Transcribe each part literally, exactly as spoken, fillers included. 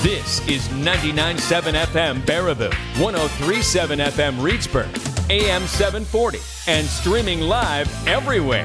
This is ninety-nine point seven F M Baraboo, one oh three point seven F M Reedsburg, A M seven forty, and streaming live everywhere.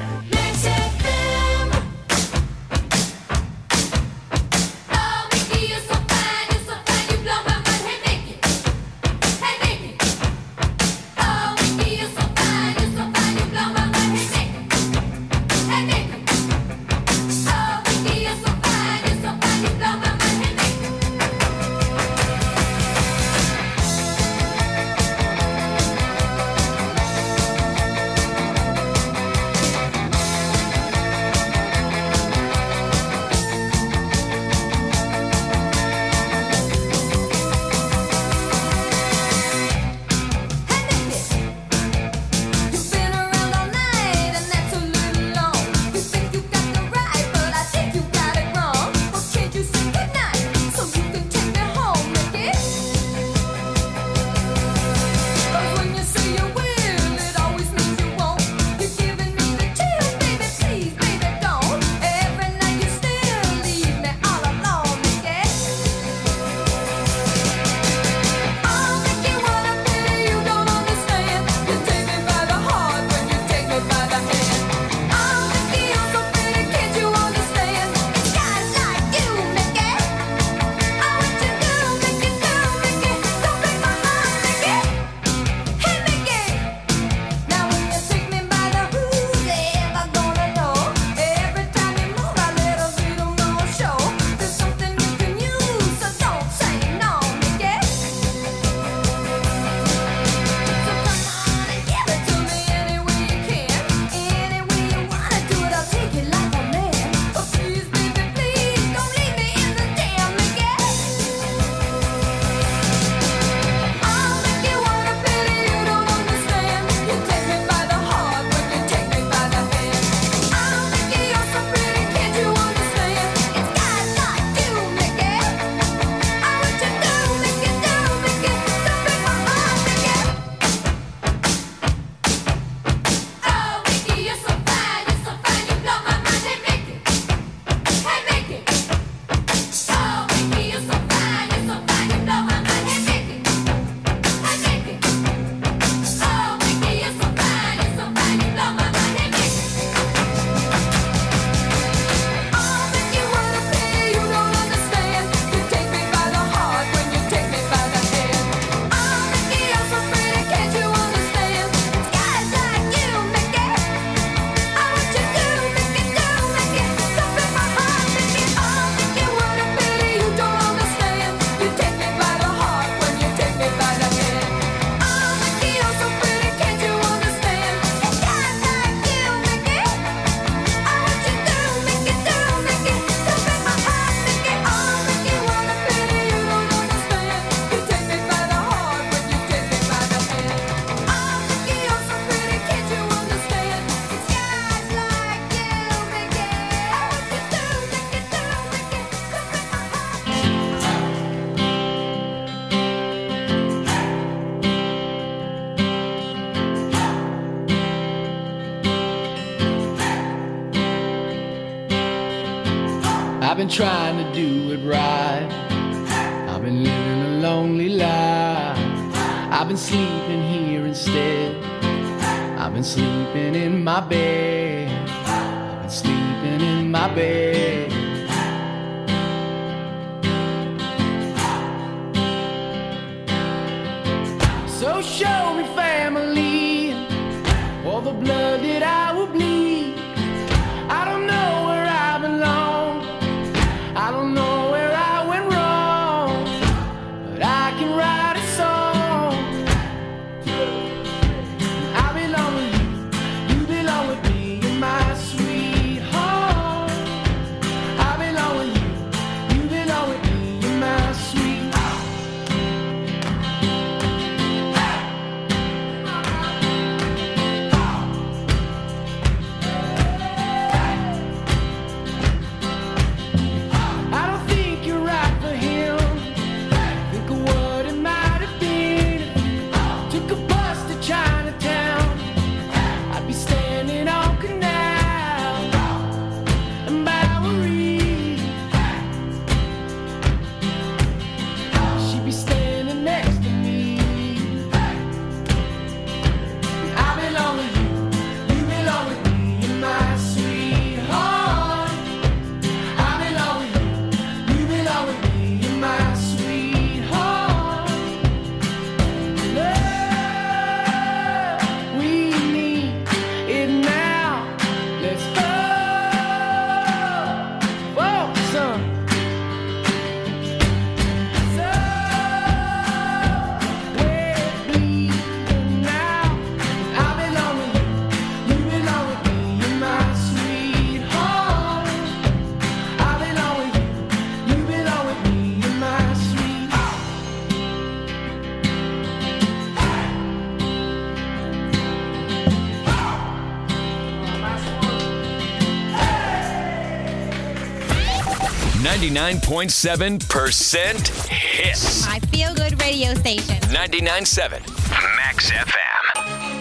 I've been trying to do it right. I've been living a lonely life. I've been sleeping here instead. I've been sleeping in my bed. I've been sleeping in my bed. So show me family, all the blood that I will bleed. I don't know where I belong. I don't know where I went wrong, but I can write a song. I belong with you, you belong with me, you're my sweetheart. ninety-nine point seven percent Hits. My feel-good radio station. ninety-nine point seven Max F M.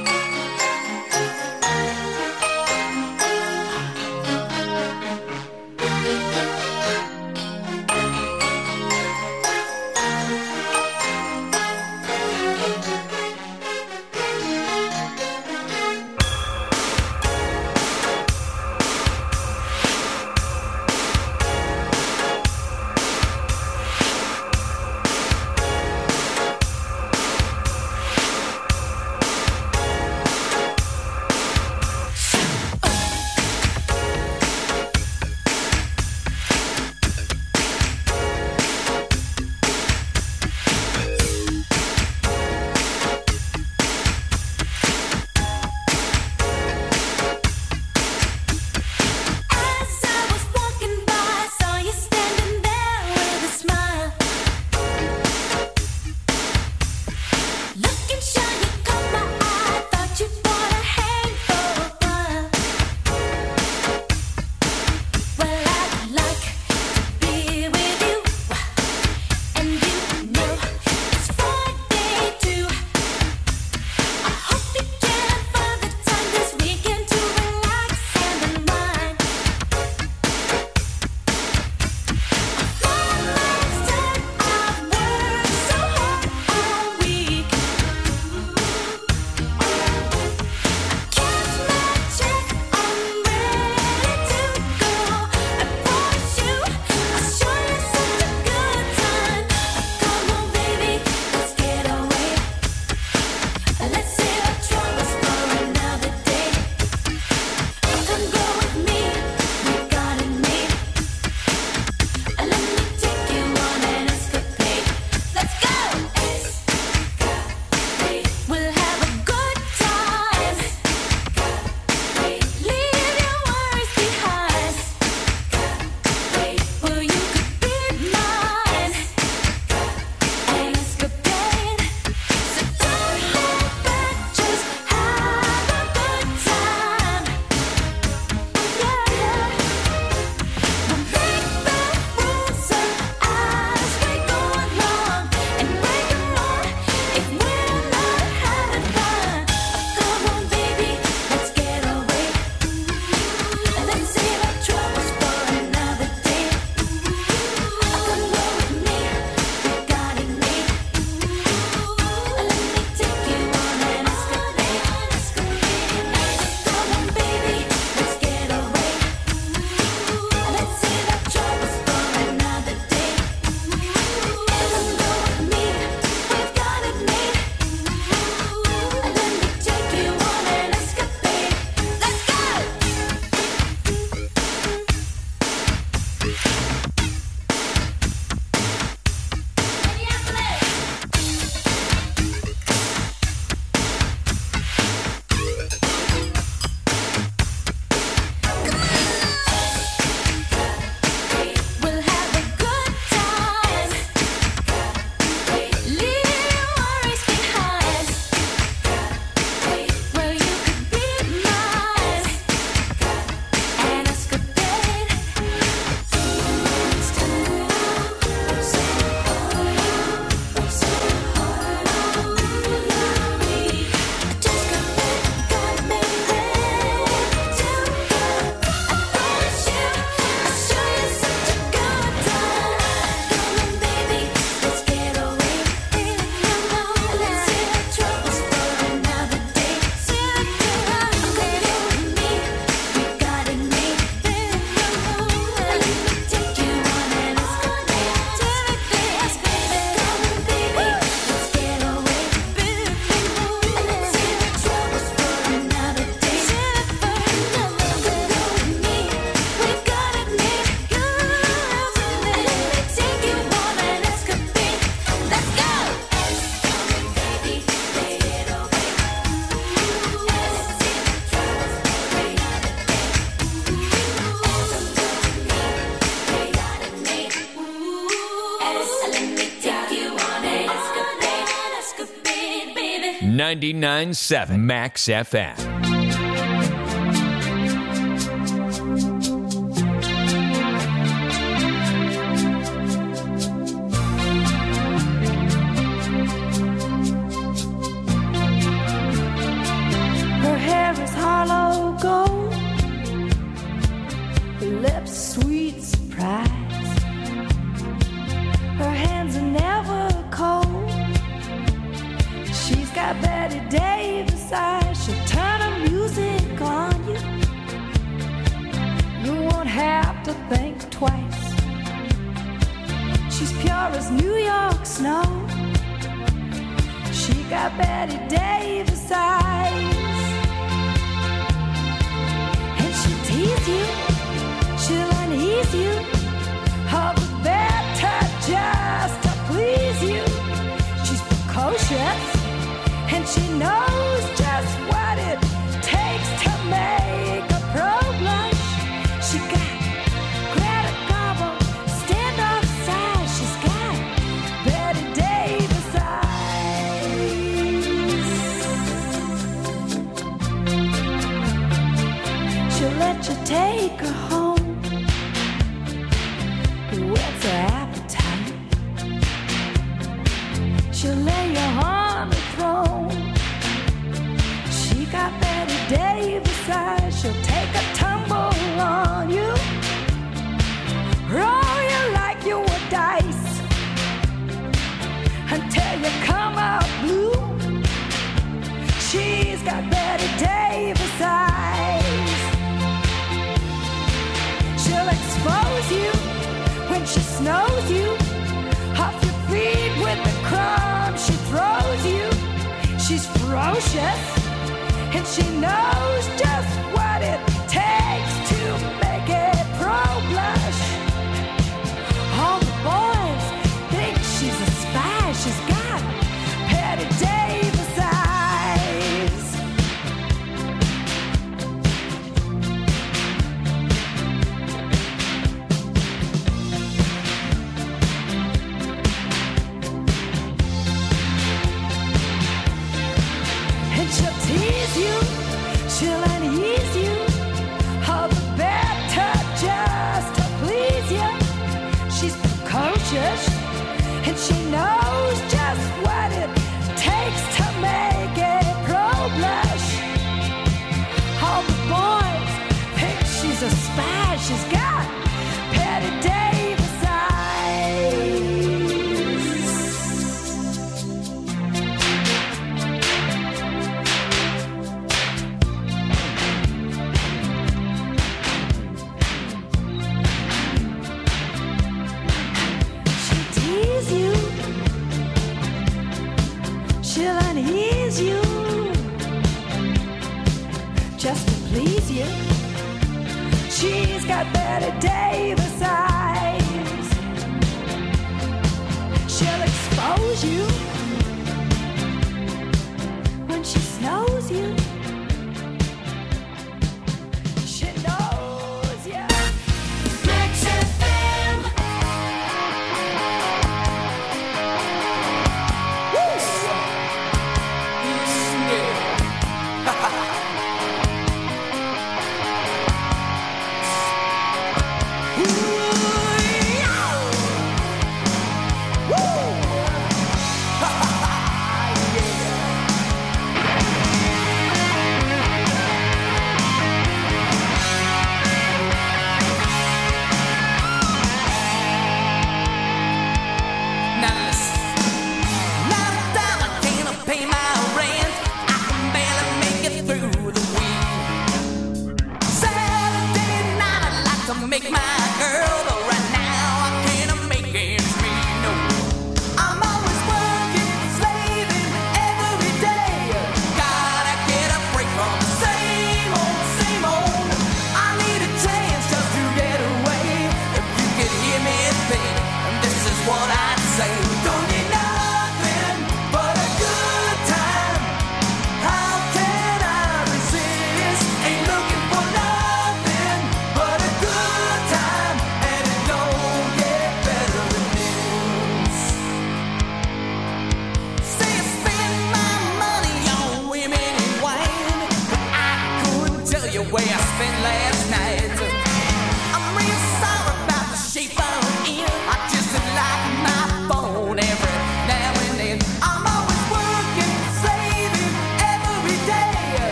ninety-nine point seven Max F M. her lips sweet surprise. Her hands are never cold. She's got Betty Davis eyes. She'll turn her music on you. You won't have to think twice. She's pure as New York snow. She got Betty Davis eyes. And she'll tease you, she'll unease you, all the better just to please you. She's precocious, and she knows just what it takes to make a pro blush. She got Greta Garbo, stand off side. She's got Betty Davis eyes. She'll let you take her home. Whet's her appetite? She'll lay you on the throne. She got Betty Davis eyes. She'll take a tumble on you, roll you like you were dice, until you come out blue. She's got Betty Davis eyes. She'll expose you when she snows you, off your feet with the crumbs she throws you. She's ferocious, and she knows just what it takes to make a pro blush. All the boys think she's a spy. She's got Betty Davis eyes. And she'll tease you, she'll unease you, all the better just to please you. She's precocious, and she knows just what it takes to make a pro blush. All the boys think she's a spy. She's got Betty Davis eyes. She'll tease you, she'll unease you, just to please you. She's got Betty Davis eyes. She'll expose you when she snows you. She knows you. Max F M. Make my girl, but right now I can't make ends meet. No, I'm always working, slaving every day. Gotta get a break from the same old, same old. I need a chance just to get away. If you could hear me think, this is what I'd say. Don't need nothing but a good time. How can I resist? Ain't looking for nothing but a good time, and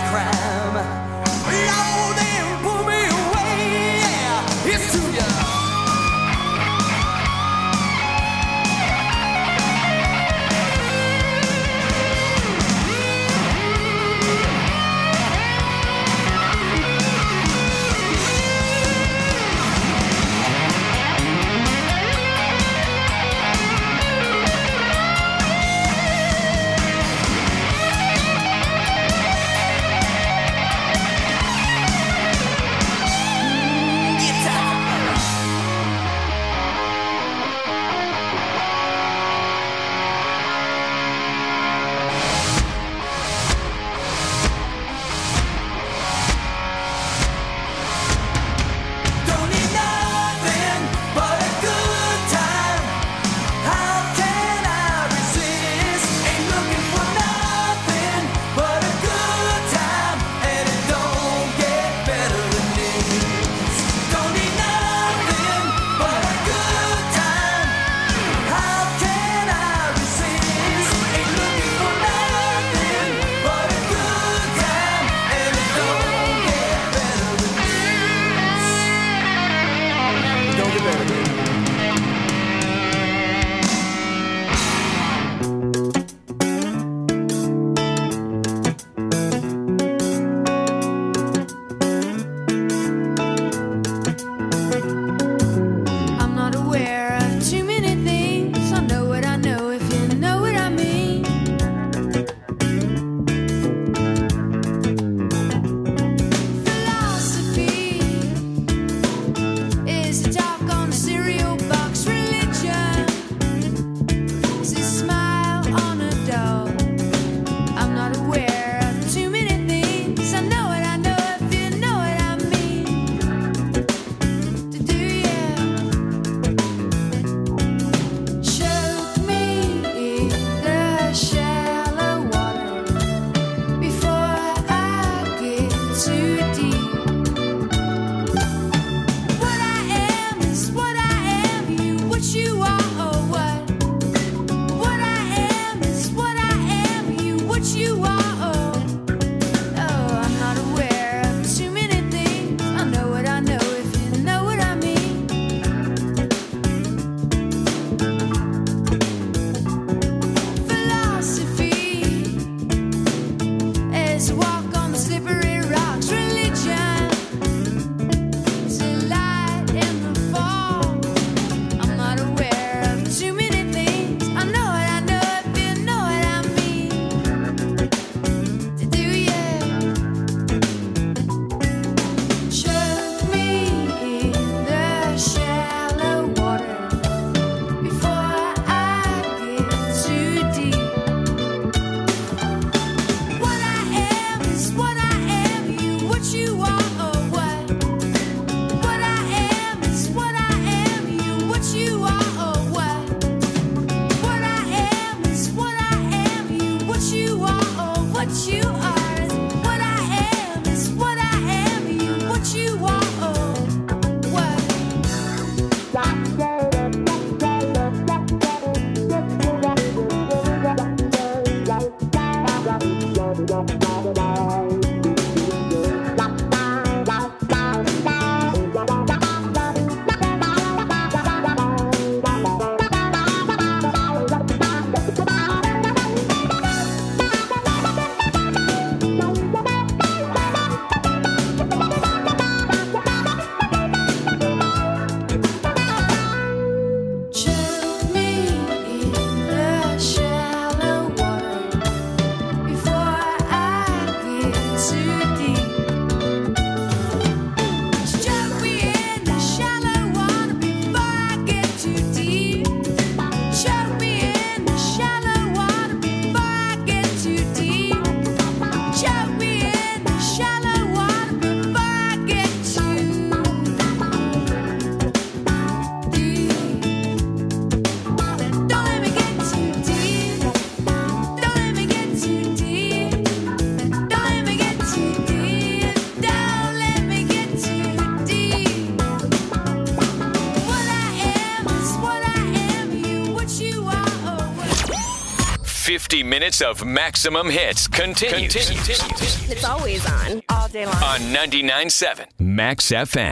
crime. Lord, then pull me away. Yeah, it's to you. fifty minutes of maximum hits continues. continues. It's always on. All day long. On ninety-nine point seven Max F M.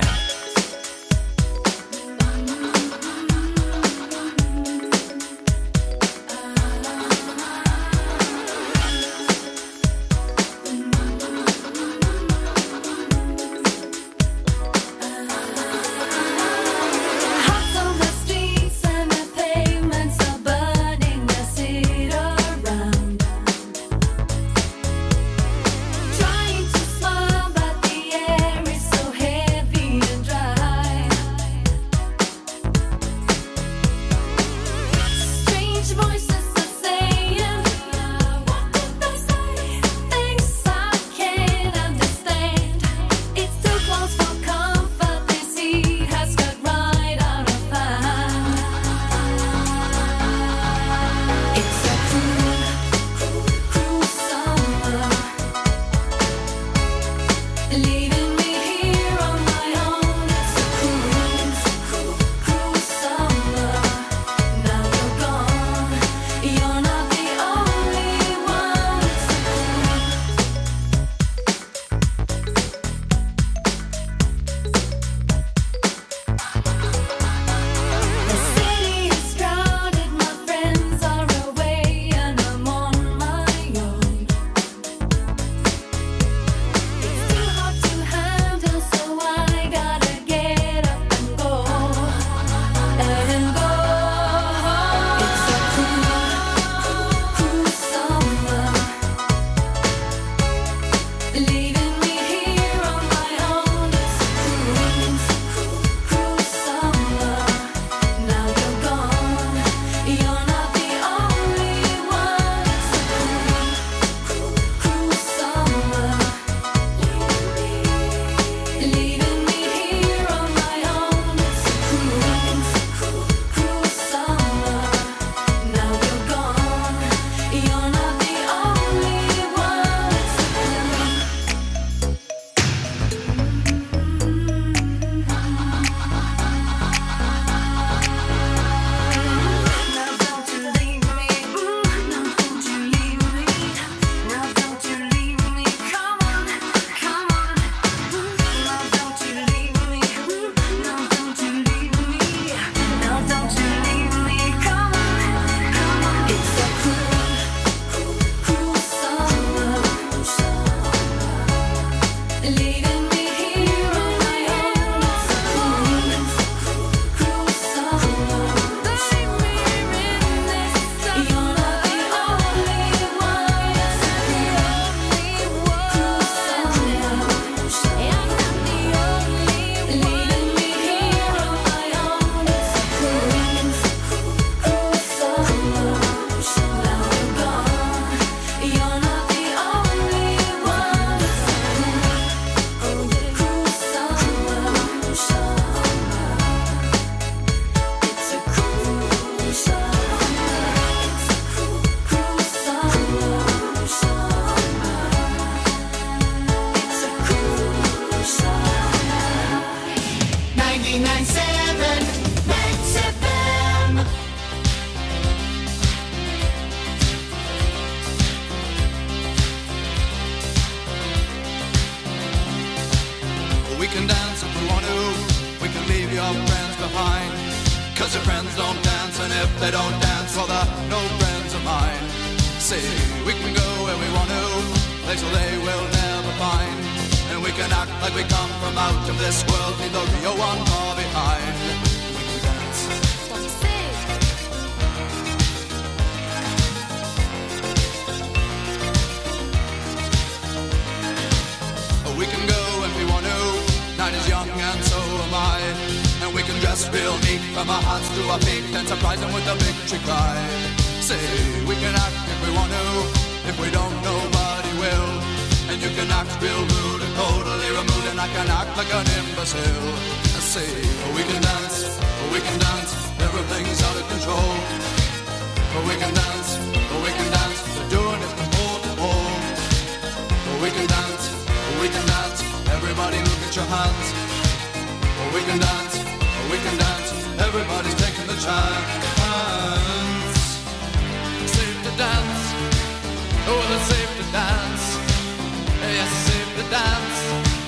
Everybody look at your hands. We can dance, we can dance. Everybody's taking the chance. Sing to dance. Oh, well, it's safe to dance. Yes, it's safe to dance.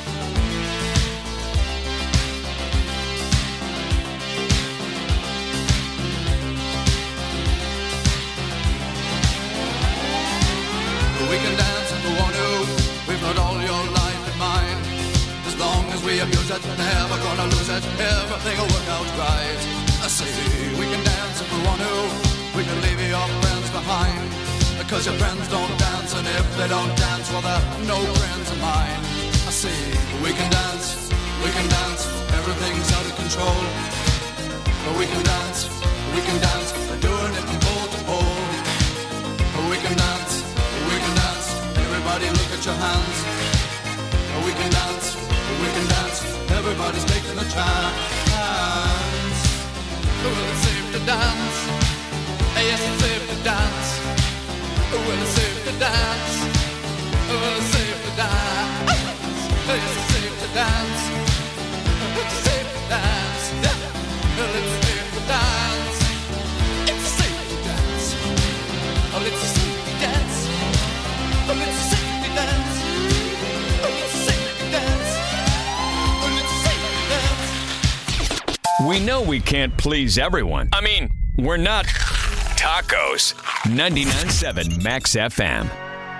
We can dance if we want to. We've got all your life in mind. As long as we abuse it, never gonna lose it. Everything will work out right. I say we can dance if we want to. We can leave your friends behind. Because your friends don't dance, and if they don't dance, well, they're no friends of mine. I say we can dance, we can dance. Everything's out of control. But we can dance, we can dance. We're doing it from pole to pole. But we can dance. We can dance, everybody look at your hands. We can dance, we can dance, everybody's making a chance. Well, it's safe to dance, yes, it's safe to dance. Well, it's safe to dance, well, it's safe to dance. Yes, it's safe to dance, it's safe to dance. Well, it's safe to dance, it's safe to dance. Oh, it's safe to dance. Oh, it's a safety dance. Oh, it's a safety dance. Oh, it's a safety dance. We know we can't please everyone. I mean, we're not tacos. ninety-nine point seven Max F M.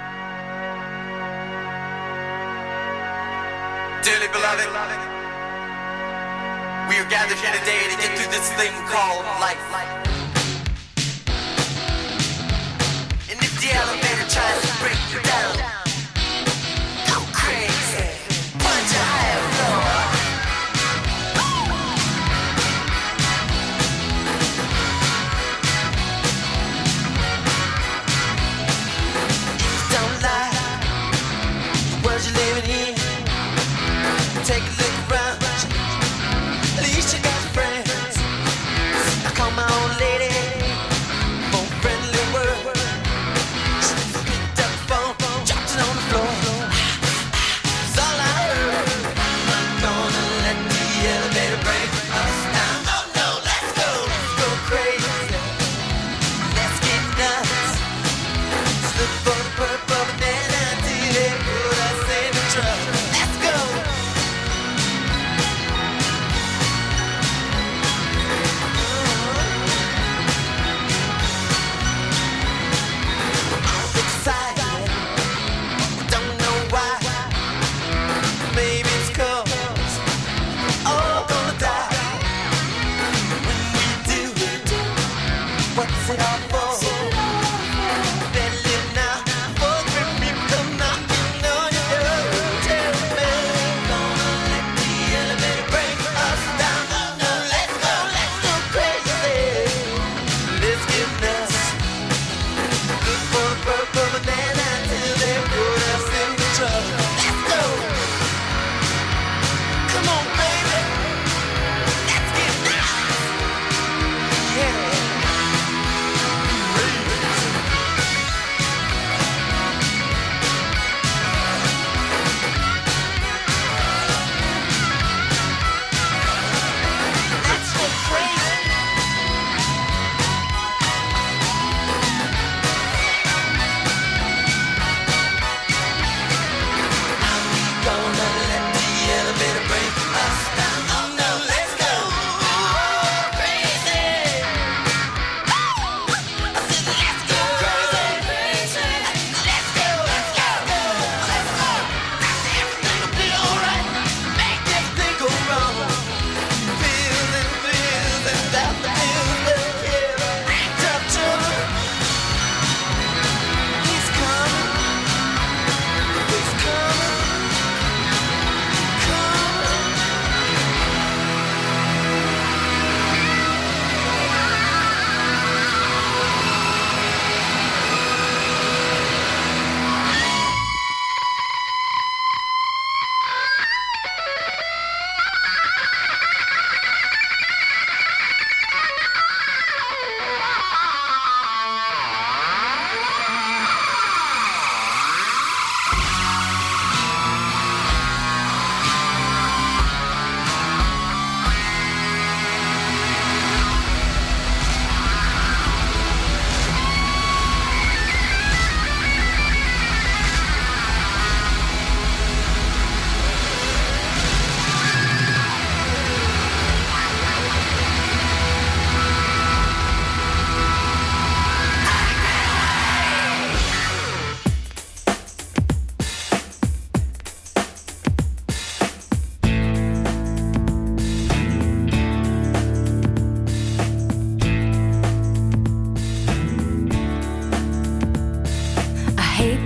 Dearly beloved, we are gathered here today to get through this thing called life. And if the elevator tries to break you down, go crazy, punch a higher floor. Don't lie, the world you're living in. Take a look around, at least you got friends. I call my old lady, more friendly word. She picked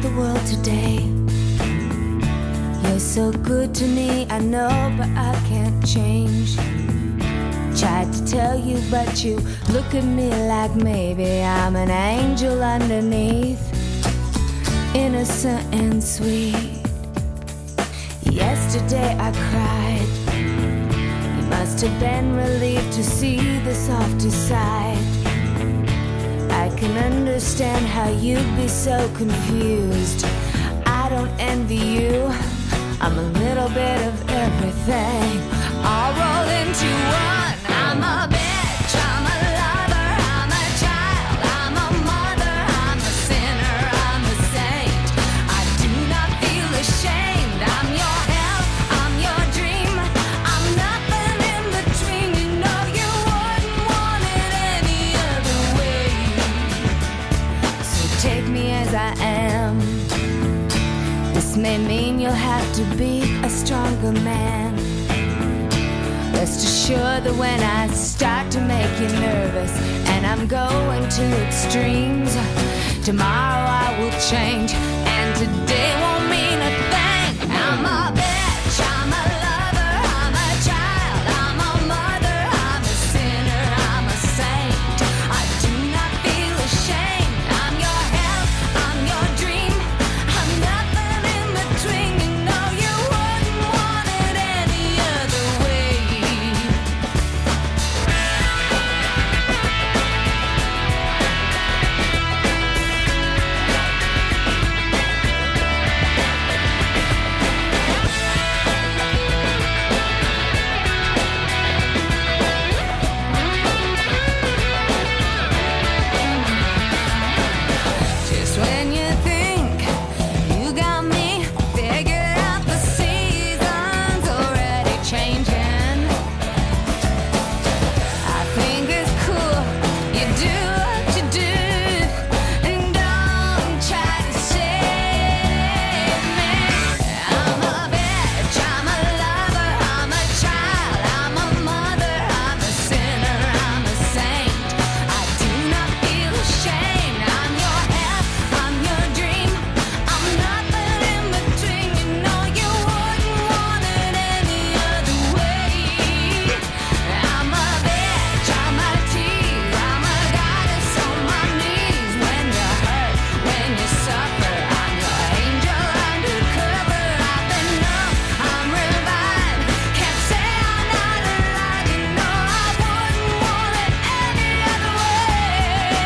the world today. You're so good to me, I know, but I can't change. Tried to tell you, but you look at me like maybe I'm an angel underneath, innocent and sweet. Yesterday I cried. You must have been relieved to see the softer side. I can understand how you'd be so confused. I don't envy you. I'm a little bit of everything, all rolled into one. I'm a bitch, I'm a lover, I'm a child, I'm a mother, I'm a sinner, I'm a saint. I do not feel ashamed. I'm your hell, I'm your dream. I'm nothing in between. You know you wouldn't want it any other way. So take me as I am. This may mean you'll have to be a stronger man. Rest assured that when I start to make you nervous and I'm going to extremes, tomorrow I will change and today won't mean a thing. I'm a bitch, I'm a lover, I'm a child, I'm a mother, I'm a sinner, I'm a saint. I do not feel ashamed. I'm your hell, I'm your dream. I'm nothing in between. You know you wouldn't want it any other way. Just when you think you got me figured out, the season's already changing. I think it's cool you do what you do, and don't try to save me. I'm a bitch, I'm a lover, I'm a child, I'm a mother, I'm a sinner, I'm a saint. I do not feel ashamed. I'm your hell, I'm your dream. I'm nothing in between. You know you wouldn't want it any other way. I'm a bitch, I'm a tease, I'm a goddess on my knees. When you hurt, when you suffer, I'm your angel undercover. I've been numb, I'm revived. Can't say I'm not alive. You know I wouldn't want it any other way.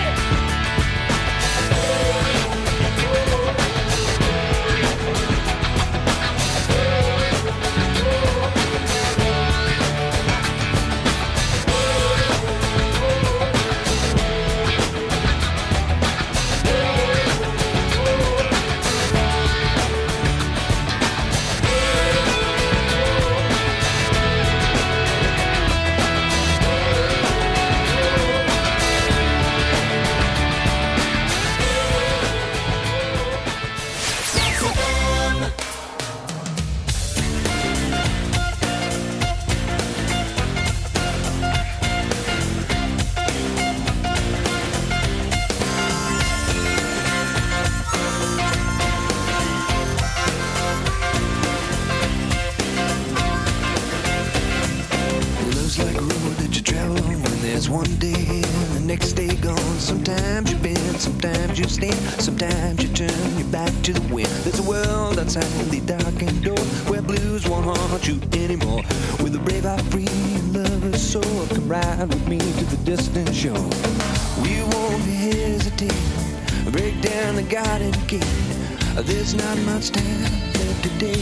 Love's like a road that you travel on when there's one day and the next day gone. Sometimes you bend, sometimes you stand, sometimes you turn your back to the wind. There's a world outside the darkened door where blues won't haunt you anymore. With a brave heart free and lover's soul, come ride with me to the distant shore. We won't hesitate, break down the garden gate. There's not much time left today.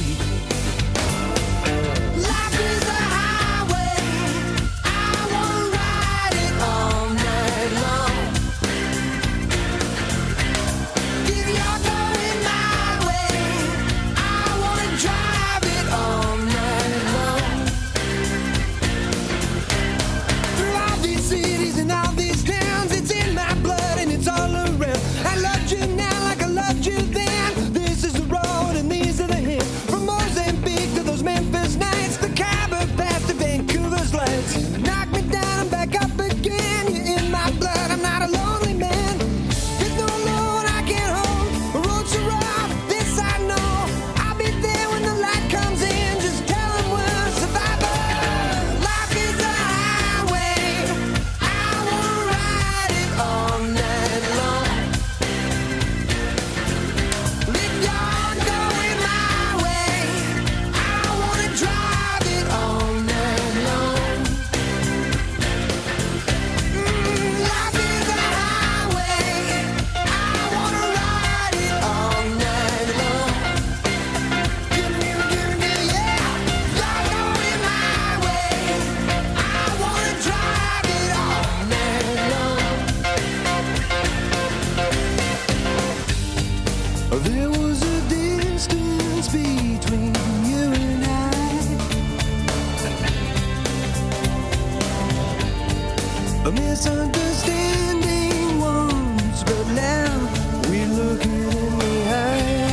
Life is a highway, I wanna ride it all night long. If you're going my way, I wanna drive it all night long. Through all these cities and all these towns, it's in my blood and it's all around. I loved you now like I loved you then. This is the road and these are the hills. From Moses There was a distance between you and I, a misunderstanding once, but now we're looking in the eye.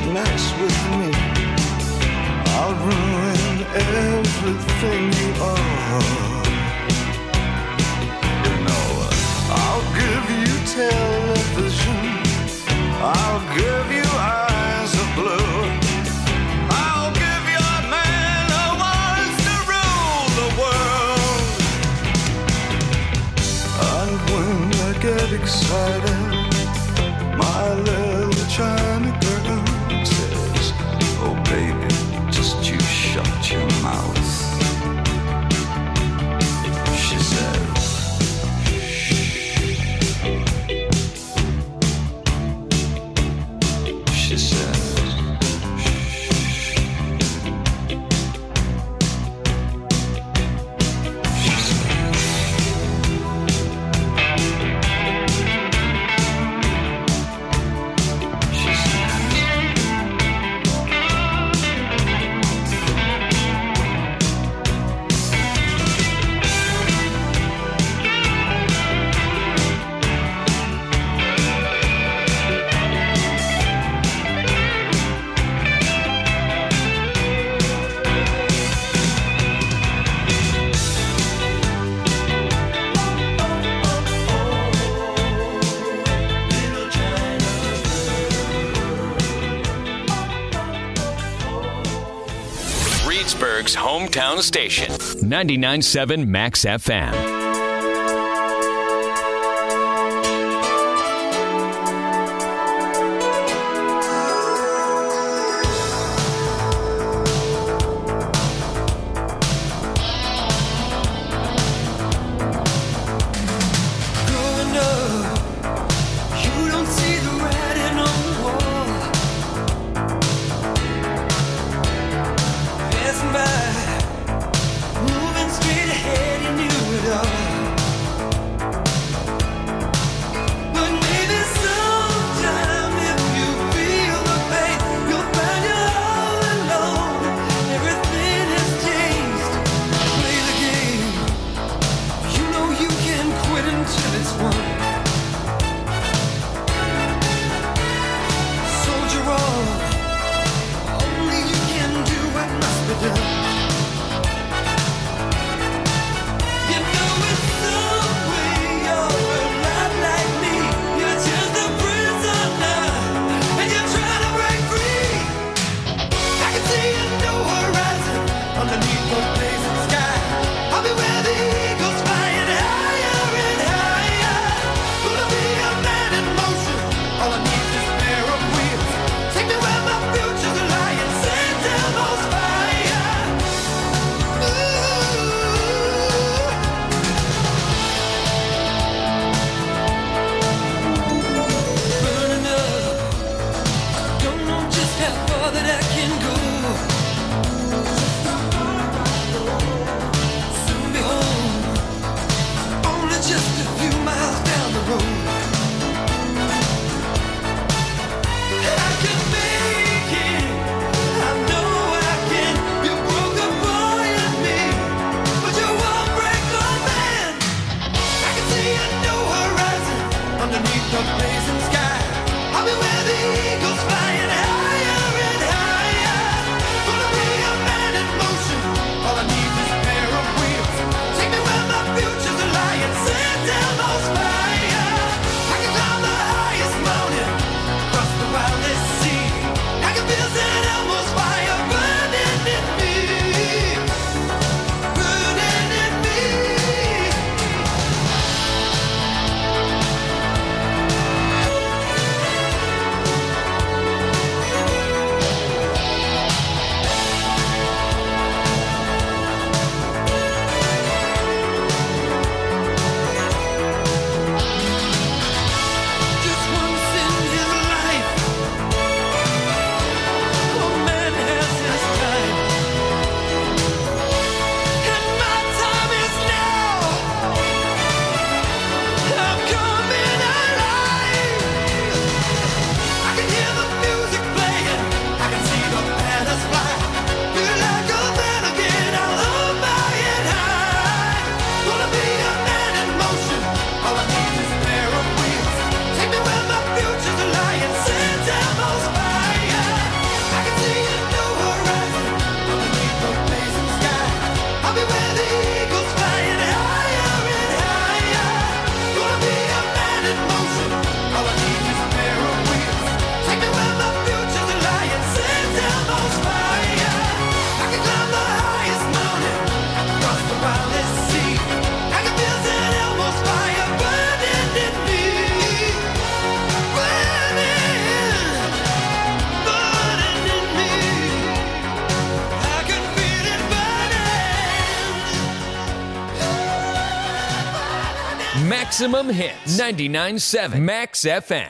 Everything you are. Reedsburg's hometown station, ninety-nine point seven Max F M. Maximum Hits, ninety-nine point seven Max F M.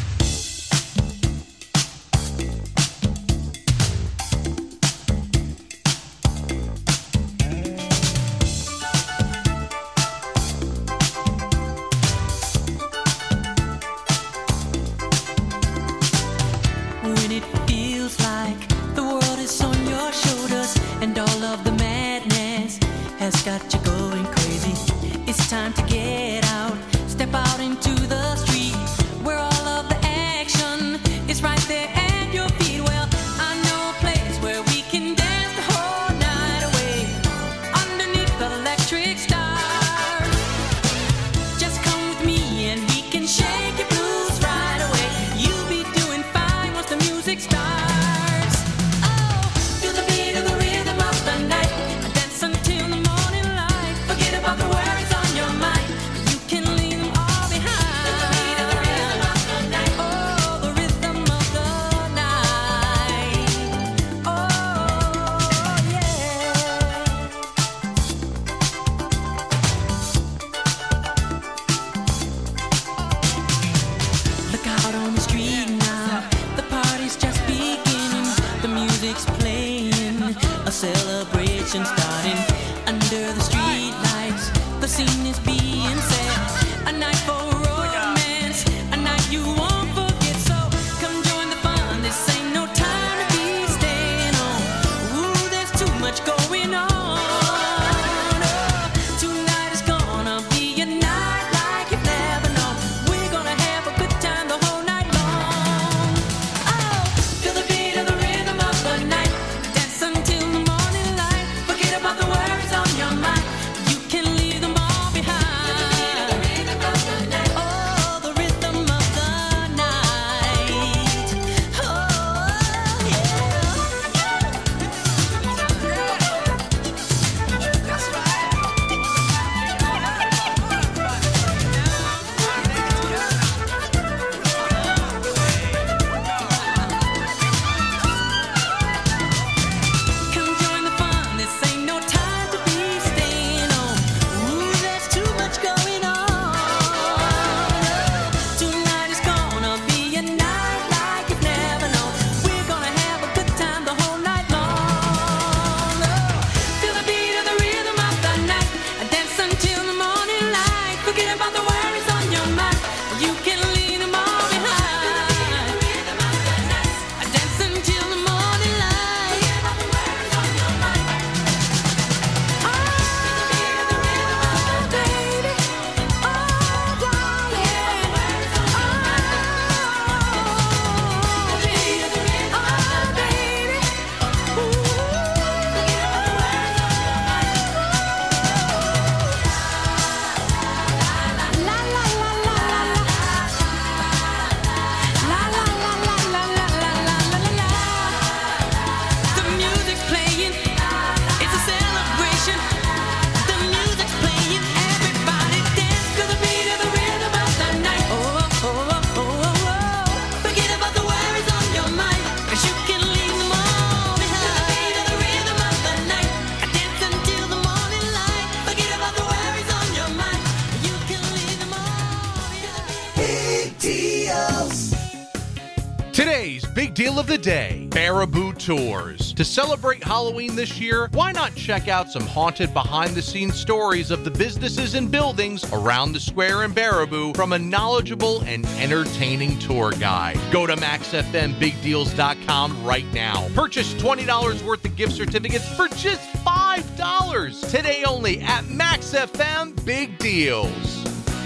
When it feels like the world is on your shoulders and all of the madness has got you going crazy, it's time to get out, step out into the street where all of the action is right there at your feet. Well, I know a place where we can dance the whole night away underneath the electric stars. Just come with me and we can shake your blues right away. You'll be doing fine once the music starts. Oh, to the beat of the rhythm of the night. Today's big deal of the day, Baraboo Tours. To celebrate Halloween this year, why not check out some haunted behind-the-scenes stories of the businesses and buildings around the square in Baraboo from a knowledgeable and entertaining tour guide. Go to max f m big deals dot com right now. Purchase twenty dollars worth of gift certificates for just five dollars. Today only at Max F M Big Deals.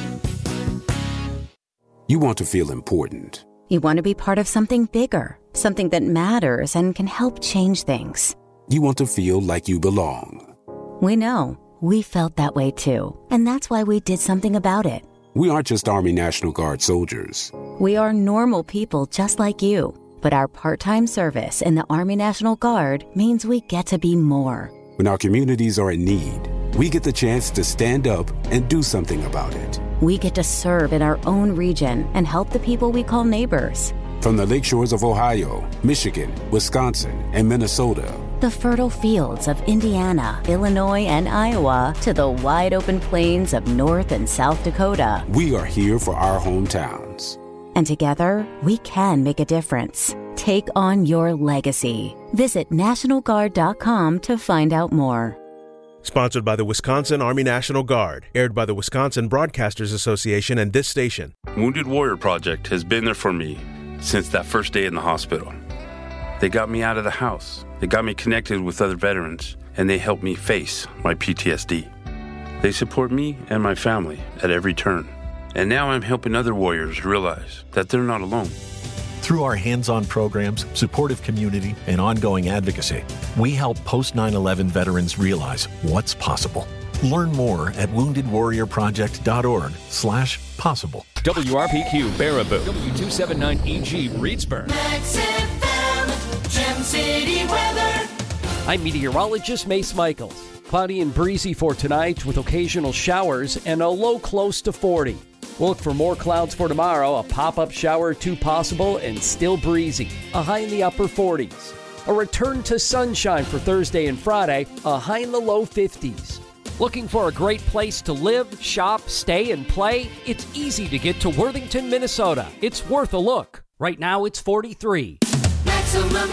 You want to feel important. You want to be part of something bigger, something that matters and can help change things. You want to feel like you belong. We know. We felt that way too. And that's why we did something about it. We aren't just Army National Guard soldiers. We are normal people just like you. But our part-time service in the Army National Guard means we get to be more. When our communities are in need, we get the chance to stand up and do something about it. We get to serve in our own region and help the people we call neighbors. From the lake shores of Ohio, Michigan, Wisconsin, and Minnesota, the fertile fields of Indiana, Illinois, and Iowa, to the wide open plains of North and South Dakota, we are here for our hometowns. And together, we can make a difference. Take on your legacy. Visit National Guard dot com to find out more. Sponsored by the Wisconsin Army National Guard. Aired by the Wisconsin Broadcasters Association and this station. Wounded Warrior Project has been there for me since that first day in the hospital. They got me out of the house. They got me connected with other veterans, and they helped me face my P T S D. They support me and my family at every turn. And now I'm helping other warriors realize that they're not alone. Through our hands-on programs, supportive community, and ongoing advocacy, we help post nine eleven veterans realize what's possible. Learn more at wounded warrior project dot org slash possible. W R P Q Baraboo, W two seventy-nine E G Reedsburg. Max F M, Gem City weather. I'm meteorologist Mace Michaels. Cloudy and breezy for tonight with occasional showers and a low close to forty. We'll look for more clouds for tomorrow, a pop-up shower or two possible, and still breezy, a high in the upper forties. A return to sunshine for Thursday and Friday, a high in the low fifties. Looking for a great place to live, shop, stay, and play? It's easy to get to Worthington, Minnesota. It's worth a look. Right now, it's forty-three. Maximum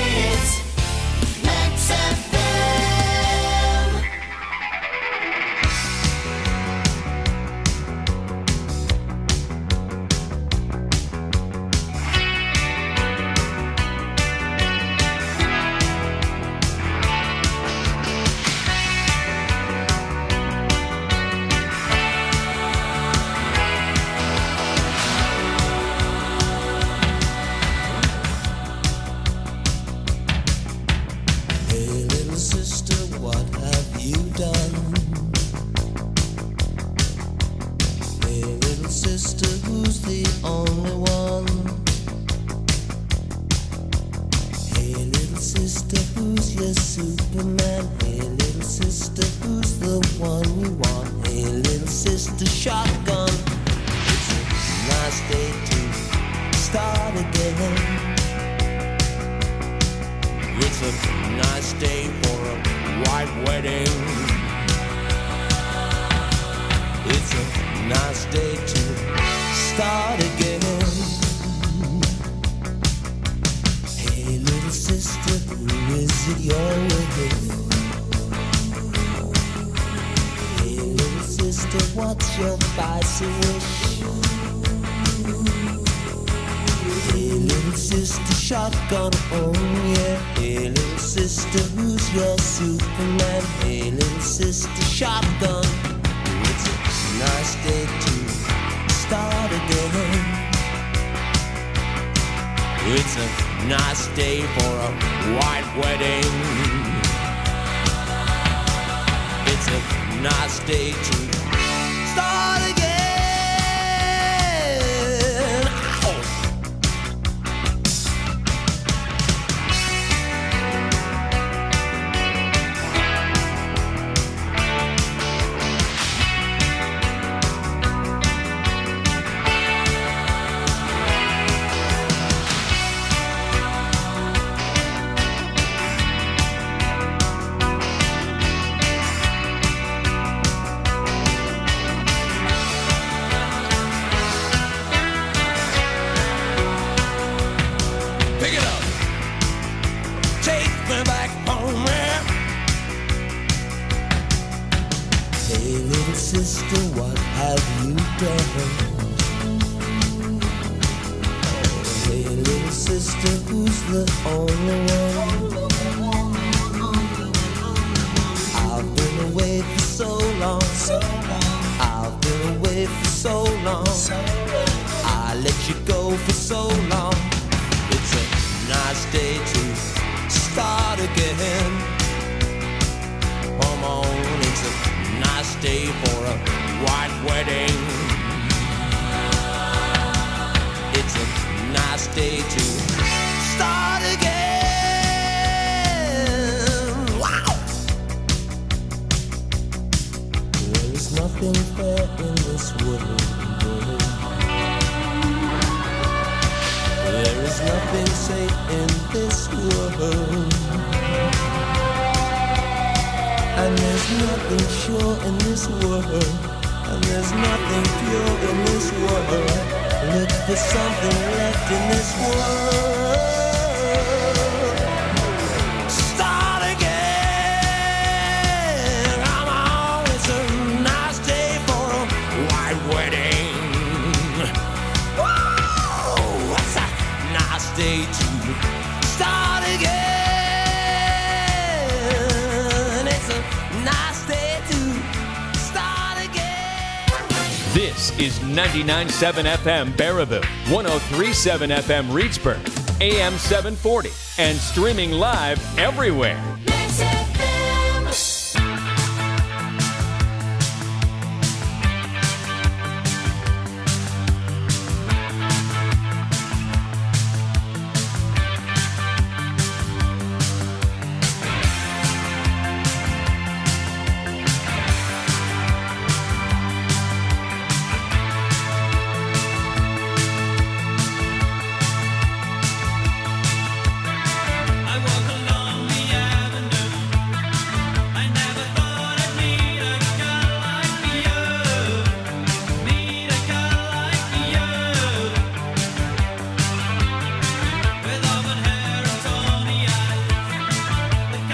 hits, Max F M. Pick it up. Take me back home, yeah. Hey, little sister, what have you done? Hey, little sister, who's the only one? I've been away for so long. I've been away for so long. I let you go for so long. It's a nice day to start again. Come on, it's a nice day for a white wedding. It's a nice day to start again. Wow! There is nothing fair in this world. There is nothing safe in this world. And there's nothing sure in this world. And there's nothing pure in this world. Look for something left in this world. Start again. Come on, it's a nice day for a white wedding. Whoa, it's a nice day to start again. This is ninety-nine point seven F M Baraboo, one oh three point seven F M Reedsburg, A M seven forty, and streaming live everywhere.